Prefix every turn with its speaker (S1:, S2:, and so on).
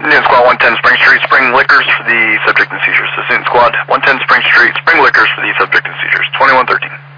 S1: Newton Squad 110 Spring Street, Spring Liquors for the subject and seizures. This is Newton Squad 110 Spring Street, Spring Liquors for the subject and seizures. 2113.